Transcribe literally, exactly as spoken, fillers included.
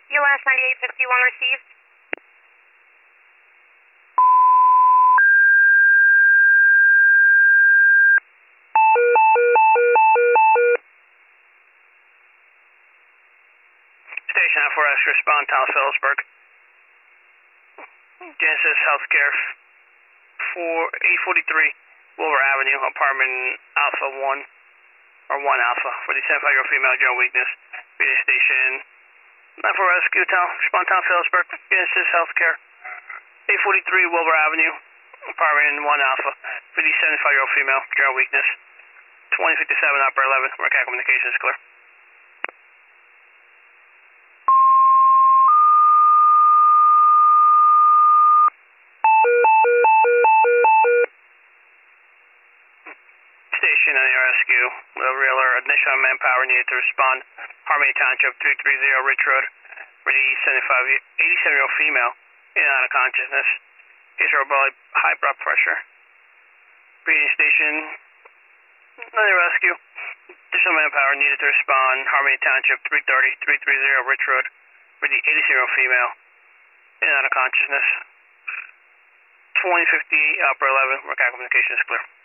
U S ninety-eight fifty-one received. Station F four S, respond, Thomas Phillipsburg. Genesis Healthcare, eight forty-three Wilbur Avenue, apartment Alpha one, or one Alpha, for the seventy-five-year-old female, general weakness. Radio station nine four Rescue, Town, respond, Town Phillipsburg. Genesis Healthcare, eight forty-three Wilbur Avenue, apartment one Alpha, for the seventy-five-year-old female, general weakness. twenty fifty-seven, upper eleven, Mercat communications clear. Station on the rescue, Wilbur alert, additional manpower needed to respond. Harmony Township, three thirty Ridge Road, for the seventy-five, eighty-seven-year-old female, in and out of consciousness. Case of high blood pressure. Breathing station, on the rescue, additional manpower needed to respond. Harmony Township, three thirty Ridge Road, for the eighty-seven-year-old female, in and out of consciousness. twenty fifty-eight, upper eleven, Mercat communications clear.